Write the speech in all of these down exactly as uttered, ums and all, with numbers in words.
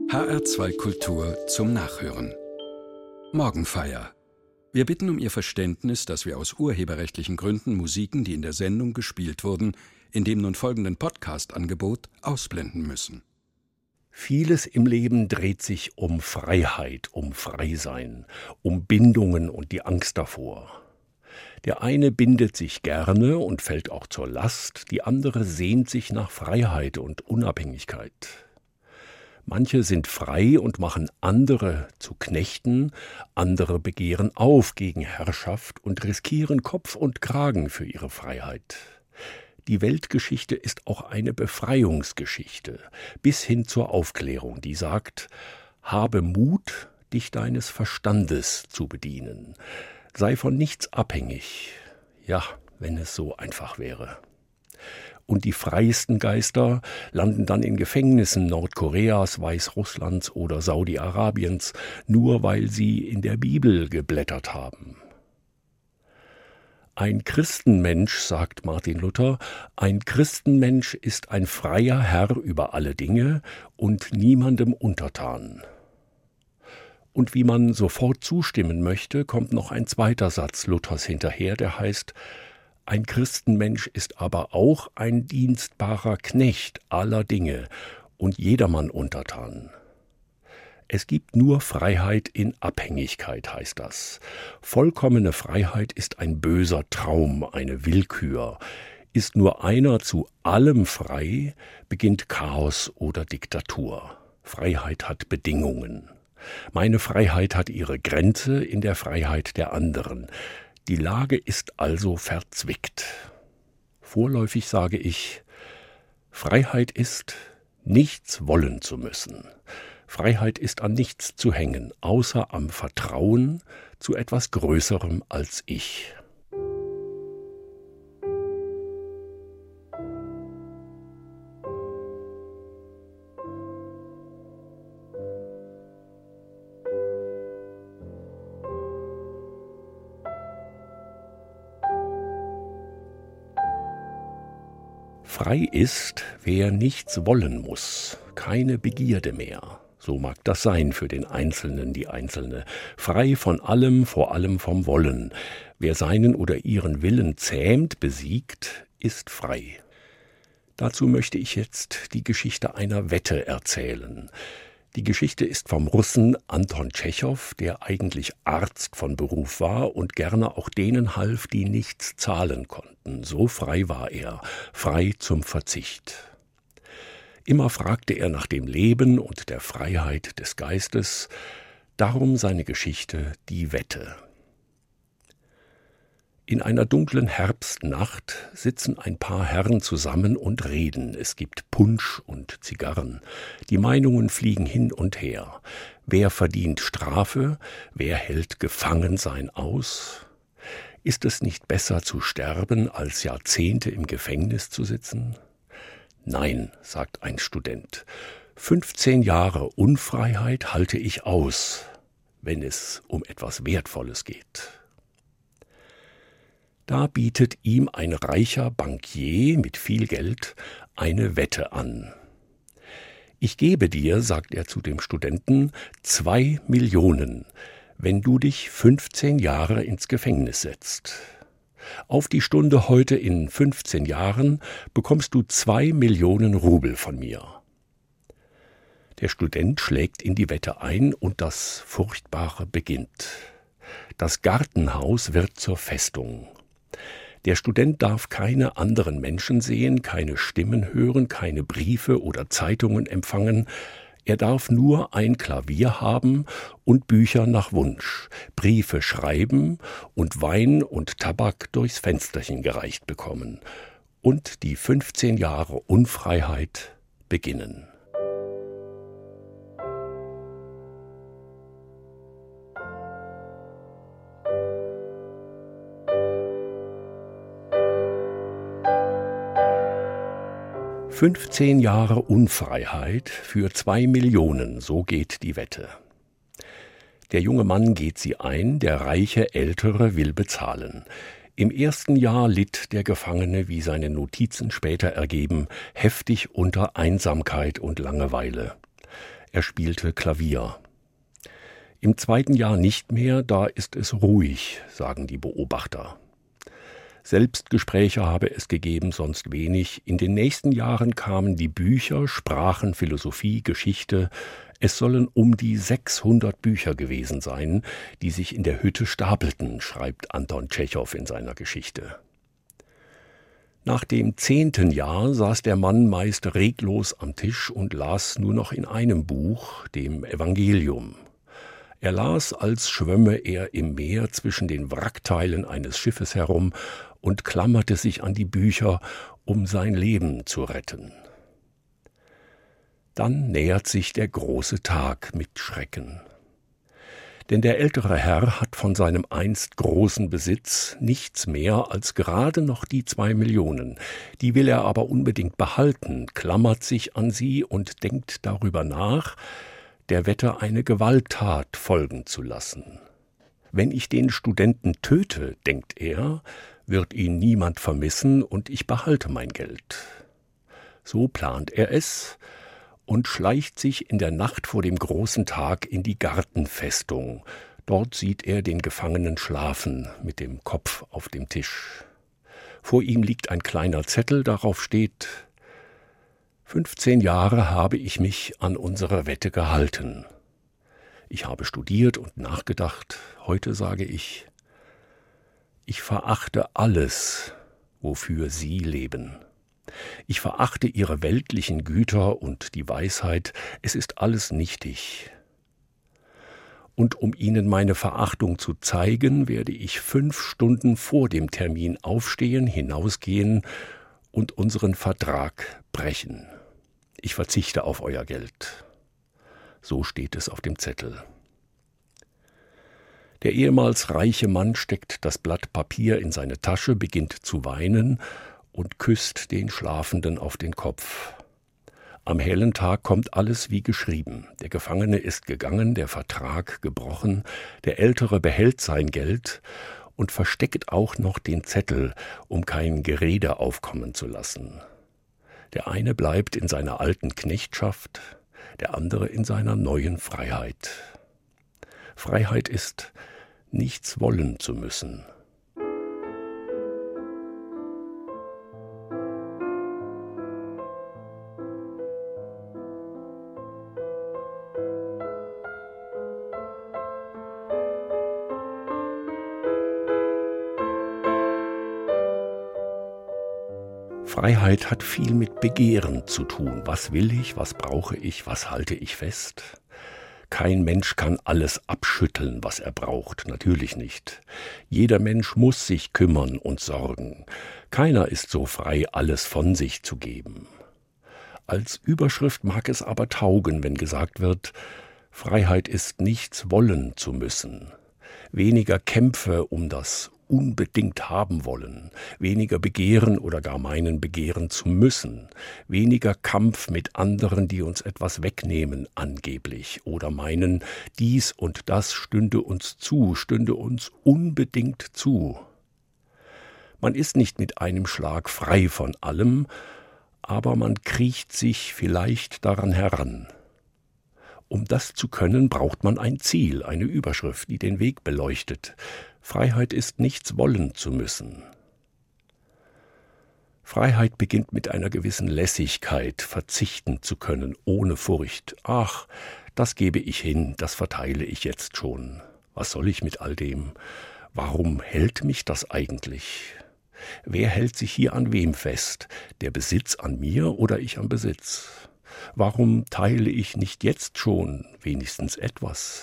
H R zwei Kultur zum Nachhören. Morgenfeier. Wir bitten um Ihr Verständnis, dass wir aus urheberrechtlichen Gründen Musiken, die in der Sendung gespielt wurden, in dem nun folgenden Podcast-Angebot ausblenden müssen. Vieles im Leben dreht sich um Freiheit, um Freisein, um Bindungen und die Angst davor. Der eine bindet sich gerne und fällt auch zur Last, die andere sehnt sich nach Freiheit und Unabhängigkeit. Manche sind frei und machen andere zu Knechten, andere begehren auf gegen Herrschaft und riskieren Kopf und Kragen für ihre Freiheit. Die Weltgeschichte ist auch eine Befreiungsgeschichte, bis hin zur Aufklärung, die sagt: Habe Mut, dich deines Verstandes zu bedienen. Sei von nichts abhängig. Ja, wenn es so einfach wäre. Und die freiesten Geister landen dann in Gefängnissen Nordkoreas, Weißrusslands oder Saudi-Arabiens, nur weil sie in der Bibel geblättert haben. Ein Christenmensch, sagt Martin Luther, ein Christenmensch ist ein freier Herr über alle Dinge und niemandem untertan. Und wie man sofort zustimmen möchte, kommt noch ein zweiter Satz Luthers hinterher, der heißt: Ein Christenmensch ist aber auch ein dienstbarer Knecht aller Dinge und jedermann untertan. Es gibt nur Freiheit in Abhängigkeit, heißt das. Vollkommene Freiheit ist ein böser Traum, eine Willkür. Ist nur einer zu allem frei, beginnt Chaos oder Diktatur. Freiheit hat Bedingungen. Meine Freiheit hat ihre Grenze in der Freiheit der anderen. Die Lage ist also verzwickt. Vorläufig sage ich, Freiheit ist, nichts wollen zu müssen. Freiheit ist an nichts zu hängen, außer am Vertrauen zu etwas Größerem als ich. Frei ist, wer nichts wollen muss, keine Begierde mehr. So mag das sein für den Einzelnen, die Einzelne. Frei von allem, vor allem vom Wollen. Wer seinen oder ihren Willen zähmt, besiegt, ist frei. Dazu möchte ich jetzt die Geschichte einer Wette erzählen. Die Geschichte ist vom Russen Anton Tschechow, der eigentlich Arzt von Beruf war und gerne auch denen half, die nichts zahlen konnten. So frei war er, frei zum Verzicht. Immer fragte er nach dem Leben und der Freiheit des Geistes, darum seine Geschichte Die Wette. In einer dunklen Herbstnacht sitzen ein paar Herren zusammen und reden. Es gibt Punsch und Zigarren. Die Meinungen fliegen hin und her. Wer verdient Strafe? Wer hält Gefangensein aus? Ist es nicht besser zu sterben, als Jahrzehnte im Gefängnis zu sitzen? Nein, sagt ein Student. fünfzehn Jahre Unfreiheit halte ich aus, wenn es um etwas Wertvolles geht. Da bietet ihm ein reicher Bankier mit viel Geld eine Wette an. Ich gebe dir, sagt er zu dem Studenten, zwei Millionen, wenn du dich fünfzehn Jahre ins Gefängnis setzt. Auf die Stunde heute in fünfzehn Jahren bekommst du zwei Millionen Rubel von mir. Der Student schlägt in die Wette ein und das Furchtbare beginnt. Das Gartenhaus wird zur Festung. Der Student darf keine anderen Menschen sehen, keine Stimmen hören, keine Briefe oder Zeitungen empfangen. Er darf nur ein Klavier haben und Bücher nach Wunsch, Briefe schreiben und Wein und Tabak durchs Fensterchen gereicht bekommen. Und die fünfzehn Jahre Unfreiheit beginnen. fünfzehn Jahre Unfreiheit für zwei Millionen, so geht die Wette. Der junge Mann geht sie ein, der reiche Ältere will bezahlen. Im ersten Jahr litt der Gefangene, wie seine Notizen später ergeben, heftig unter Einsamkeit und Langeweile. Er spielte Klavier. Im zweiten Jahr nicht mehr, da ist es ruhig, sagen die Beobachter. Selbstgespräche habe es gegeben, sonst wenig. In den nächsten Jahren kamen die Bücher, Sprachen, Philosophie, Geschichte. Es sollen um die sechshundert Bücher gewesen sein, die sich in der Hütte stapelten, schreibt Anton Tschechow in seiner Geschichte. Nach dem zehnten Jahr saß der Mann meist reglos am Tisch und las nur noch in einem Buch, dem Evangelium. Er las, als schwömme er im Meer zwischen den Wrackteilen eines Schiffes herum und klammerte sich an die Bücher, um sein Leben zu retten. Dann nähert sich der große Tag mit Schrecken. Denn der ältere Herr hat von seinem einst großen Besitz nichts mehr als gerade noch die zwei Millionen. Die will er aber unbedingt behalten, klammert sich an sie und denkt darüber nach, der Wette eine Gewalttat folgen zu lassen. Wenn ich den Studenten töte, denkt er, wird ihn niemand vermissen und ich behalte mein Geld. So plant er es und schleicht sich in der Nacht vor dem großen Tag in die Gartenfestung. Dort sieht er den Gefangenen schlafen, mit dem Kopf auf dem Tisch. Vor ihm liegt ein kleiner Zettel, darauf steht: fünfzehn Jahre habe ich mich an unsere Wette gehalten. Ich habe studiert und nachgedacht. Heute sage ich, ich verachte alles, wofür Sie leben. Ich verachte Ihre weltlichen Güter und die Weisheit. Es ist alles nichtig. Und um Ihnen meine Verachtung zu zeigen, werde ich fünf Stunden vor dem Termin aufstehen, hinausgehen und unseren Vertrag brechen. Ich verzichte auf euer Geld. So steht es auf dem Zettel. Der ehemals reiche Mann steckt das Blatt Papier in seine Tasche, beginnt zu weinen und küsst den Schlafenden auf den Kopf. Am hellen Tag kommt alles wie geschrieben. Der Gefangene ist gegangen, der Vertrag gebrochen, der Ältere behält sein Geld und versteckt auch noch den Zettel, um kein Gerede aufkommen zu lassen. Der eine bleibt in seiner alten Knechtschaft, der andere in seiner neuen Freiheit. Freiheit ist, nichts wollen zu müssen. Freiheit hat viel mit Begehren zu tun. Was will ich, was brauche ich, was halte ich fest? Kein Mensch kann alles abschütteln, was er braucht, natürlich nicht. Jeder Mensch muss sich kümmern und sorgen. Keiner ist so frei, alles von sich zu geben. Als Überschrift mag es aber taugen, wenn gesagt wird, Freiheit ist nichts wollen zu müssen. Weniger Kämpfe um das unbedingt haben wollen, weniger begehren oder gar meinen, begehren zu müssen, weniger Kampf mit anderen, die uns etwas wegnehmen, angeblich, oder meinen, dies und das stünde uns zu, stünde uns unbedingt zu. Man ist nicht mit einem Schlag frei von allem, aber man kriecht sich vielleicht daran heran. Um das zu können, braucht man ein Ziel, eine Überschrift, die den Weg beleuchtet. Freiheit ist nichts wollen zu müssen. Freiheit beginnt mit einer gewissen Lässigkeit, verzichten zu können, ohne Furcht. Ach, das gebe ich hin, das verteile ich jetzt schon. Was soll ich mit all dem? Warum hält mich das eigentlich? Wer hält sich hier an wem fest? Der Besitz an mir oder ich am Besitz? Warum teile ich nicht jetzt schon wenigstens etwas?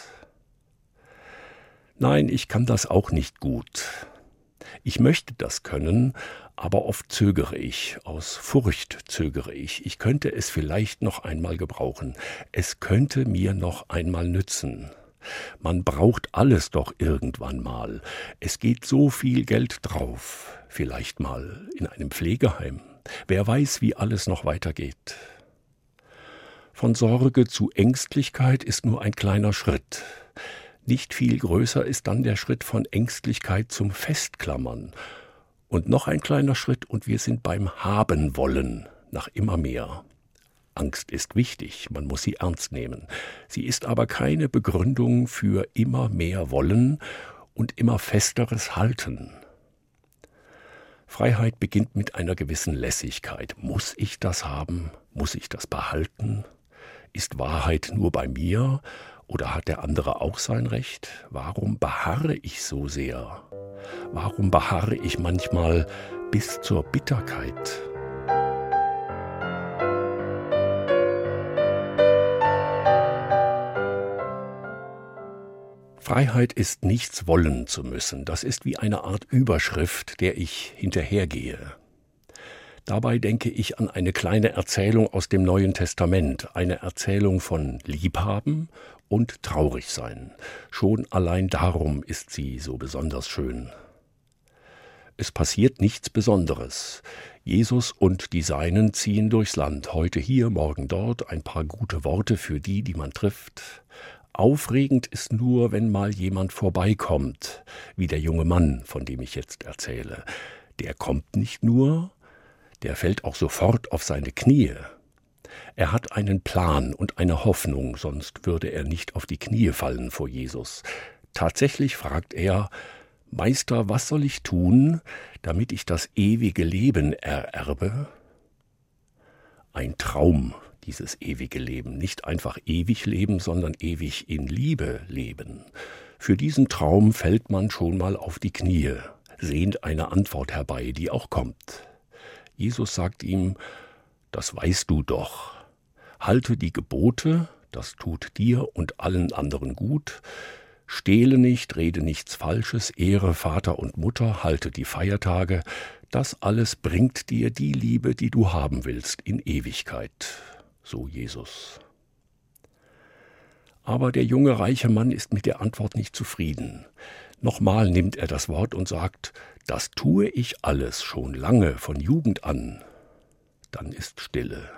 Nein, ich kann das auch nicht gut. Ich möchte das können, aber oft zögere ich, aus Furcht zögere ich. Ich könnte es vielleicht noch einmal gebrauchen. Es könnte mir noch einmal nützen. Man braucht alles doch irgendwann mal. Es geht so viel Geld drauf. Vielleicht mal in einem Pflegeheim. Wer weiß, wie alles noch weitergeht. Von Sorge zu Ängstlichkeit ist nur ein kleiner Schritt. Nicht viel größer ist dann der Schritt von Ängstlichkeit zum Festklammern. Und noch ein kleiner Schritt und wir sind beim Haben wollen, nach immer mehr. Angst ist wichtig, man muss sie ernst nehmen. Sie ist aber keine Begründung für immer mehr Wollen und immer festeres Halten. Freiheit beginnt mit einer gewissen Lässigkeit. Muss ich das haben? Muss ich das behalten? Ist Wahrheit nur bei mir oder hat der andere auch sein Recht? Warum beharre ich so sehr? Warum beharre ich manchmal bis zur Bitterkeit? Freiheit ist nichts wollen zu müssen. Das ist wie eine Art Überschrift, der ich hinterhergehe. Dabei denke ich an eine kleine Erzählung aus dem Neuen Testament, eine Erzählung von Liebhaben und Traurigsein. Schon allein darum ist sie so besonders schön. Es passiert nichts Besonderes. Jesus und die Seinen ziehen durchs Land, heute hier, morgen dort, ein paar gute Worte für die, die man trifft. Aufregend ist nur, wenn mal jemand vorbeikommt, wie der junge Mann, von dem ich jetzt erzähle. Der kommt nicht nur, der fällt auch sofort auf seine Knie. Er hat einen Plan und eine Hoffnung, sonst würde er nicht auf die Knie fallen vor Jesus. Tatsächlich fragt er: Meister, was soll ich tun, damit ich das ewige Leben ererbe? Ein Traum, dieses ewige Leben. Nicht einfach ewig leben, sondern ewig in Liebe leben. Für diesen Traum fällt man schon mal auf die Knie, sehnt eine Antwort herbei, die auch kommt. Jesus sagt ihm: Das weißt du doch. Halte die Gebote, das tut dir und allen anderen gut. Stehle nicht, rede nichts Falsches, ehre Vater und Mutter, halte die Feiertage. Das alles bringt dir die Liebe, die du haben willst, in Ewigkeit. So Jesus. Aber der junge reiche Mann ist mit der Antwort nicht zufrieden. Nochmal nimmt er das Wort und sagt: Das tue ich alles schon lange, von Jugend an. Dann ist Stille.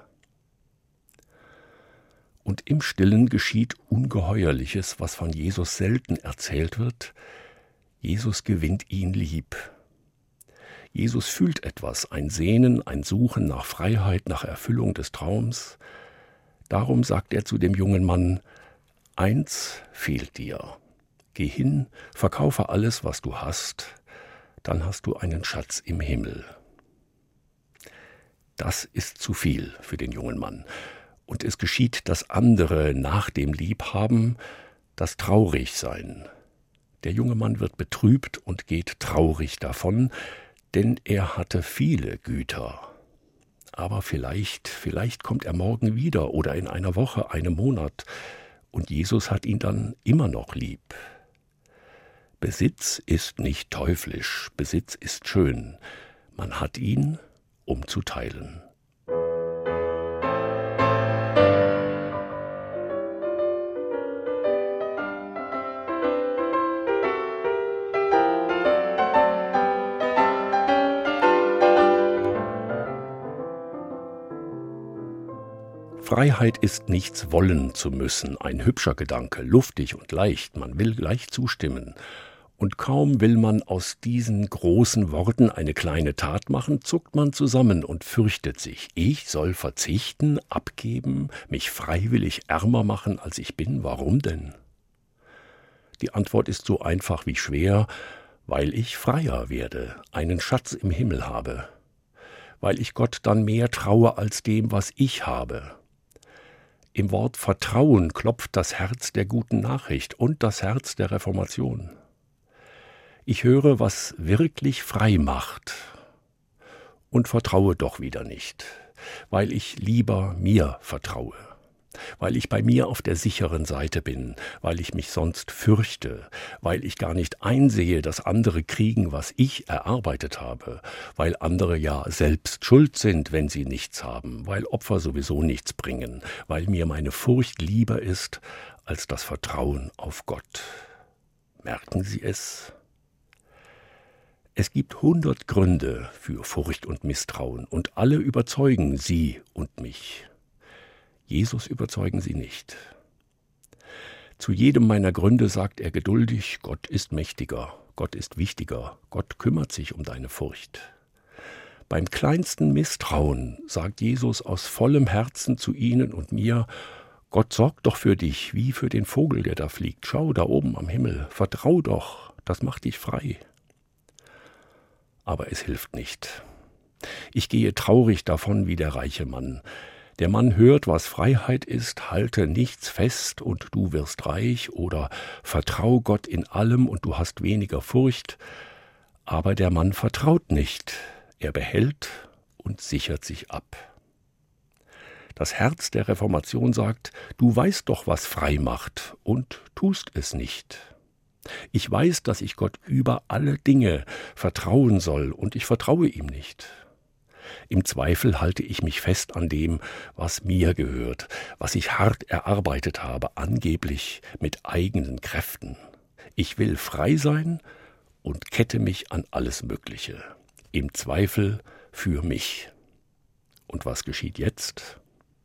Und im Stillen geschieht Ungeheuerliches, was von Jesus selten erzählt wird. Jesus gewinnt ihn lieb. Jesus fühlt etwas, ein Sehnen, ein Suchen nach Freiheit, nach Erfüllung des Traums. Darum sagt er zu dem jungen Mann: Eins fehlt dir. Geh hin, verkaufe alles, was du hast, dann hast du einen Schatz im Himmel. Das ist zu viel für den jungen Mann. Und es geschieht das andere nach dem Liebhaben, das Traurigsein. Der junge Mann wird betrübt und geht traurig davon, denn er hatte viele Güter. Aber vielleicht, vielleicht kommt er morgen wieder oder in einer Woche, einem Monat, und Jesus hat ihn dann immer noch lieb. Besitz ist nicht teuflisch, Besitz ist schön. Man hat ihn, um zu teilen. Freiheit ist nichts wollen zu müssen, ein hübscher Gedanke, luftig und leicht, man will gleich zustimmen. Und kaum will man aus diesen großen Worten eine kleine Tat machen, zuckt man zusammen und fürchtet sich. Ich soll verzichten, abgeben, mich freiwillig ärmer machen, als ich bin, warum denn? Die Antwort ist so einfach wie schwer: Weil ich freier werde, einen Schatz im Himmel habe. Weil ich Gott dann mehr traue als dem, was ich habe. Im Wort Vertrauen klopft das Herz der guten Nachricht und das Herz der Reformation. Ich höre, was wirklich frei macht, und vertraue doch wieder nicht, weil ich lieber mir vertraue, weil ich bei mir auf der sicheren Seite bin, weil ich mich sonst fürchte, weil ich gar nicht einsehe, dass andere kriegen, was ich erarbeitet habe, weil andere ja selbst schuld sind, wenn sie nichts haben, weil Opfer sowieso nichts bringen, weil mir meine Furcht lieber ist als das Vertrauen auf Gott. Merken Sie es? Es gibt hundert Gründe für Furcht und Misstrauen, und alle überzeugen Sie und mich. Jesus überzeugen sie nicht. Zu jedem meiner Gründe sagt er geduldig: Gott ist mächtiger, Gott ist wichtiger, Gott kümmert sich um deine Furcht. Beim kleinsten Misstrauen sagt Jesus aus vollem Herzen zu Ihnen und mir: Gott sorgt doch für dich, wie für den Vogel, der da fliegt. Schau da oben am Himmel, vertrau doch, das macht dich frei. Aber es hilft nicht. Ich gehe traurig davon wie der reiche Mann. Der Mann hört, was Freiheit ist, halte nichts fest und du wirst reich, oder vertrau Gott in allem und du hast weniger Furcht. Aber der Mann vertraut nicht, er behält und sichert sich ab. Das Herz der Reformation sagt: Du weißt doch, was frei macht, und tust es nicht. Ich weiß, dass ich Gott über alle Dinge vertrauen soll, und ich vertraue ihm nicht. Im Zweifel halte ich mich fest an dem, was mir gehört, was ich hart erarbeitet habe, angeblich mit eigenen Kräften. Ich will frei sein und kette mich an alles Mögliche. Im Zweifel für mich. Und was geschieht jetzt?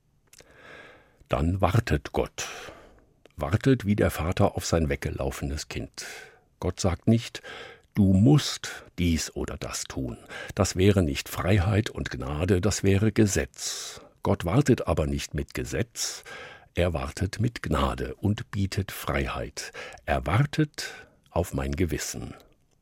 Dann wartet Gott. Wartet wie der Vater auf sein weggelaufenes Kind. Gott sagt nicht: Du musst dies oder das tun. Das wäre nicht Freiheit und Gnade, das wäre Gesetz. Gott wartet aber nicht mit Gesetz, er wartet mit Gnade und bietet Freiheit. Er wartet auf mein Gewissen.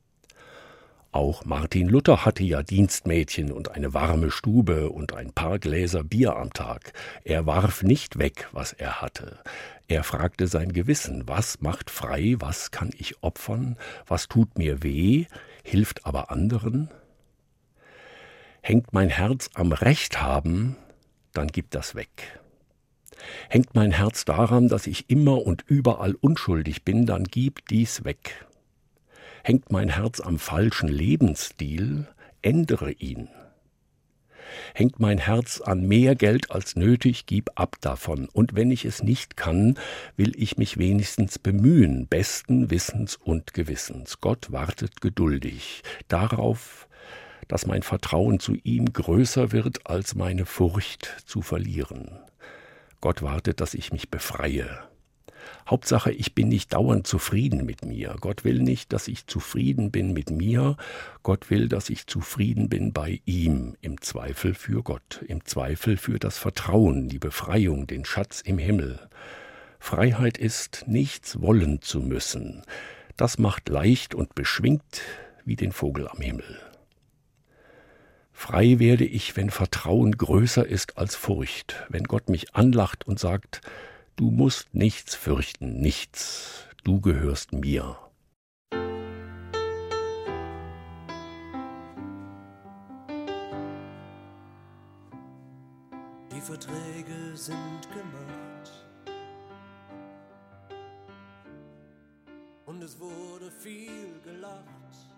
Auch Martin Luther hatte ja Dienstmädchen und eine warme Stube und ein paar Gläser Bier am Tag. Er warf nicht weg, was er hatte. Er fragte sein Gewissen: Was macht frei, was kann ich opfern, was tut mir weh, hilft aber anderen? Hängt mein Herz am Recht haben, dann gib das weg. Hängt mein Herz daran, dass ich immer und überall unschuldig bin, dann gib dies weg. Hängt mein Herz am falschen Lebensstil, ändere ihn. Hängt mein Herz an mehr Geld als nötig, gib ab davon. Und wenn ich es nicht kann, will ich mich wenigstens bemühen, besten Wissens und Gewissens. Gott wartet geduldig darauf, dass mein Vertrauen zu ihm größer wird, als meine Furcht zu verlieren. Gott wartet, dass ich mich befreie. Hauptsache, ich bin nicht dauernd zufrieden mit mir. Gott will nicht, dass ich zufrieden bin mit mir. Gott will, dass ich zufrieden bin bei ihm, im Zweifel für Gott, im Zweifel für das Vertrauen, die Befreiung, den Schatz im Himmel. Freiheit ist, nichts wollen zu müssen. Das macht leicht und beschwingt wie den Vogel am Himmel. Frei werde ich, wenn Vertrauen größer ist als Furcht, wenn Gott mich anlacht und sagt: Du musst nichts fürchten, nichts, du gehörst mir. Die Verträge sind gemacht und es wurde viel gelacht.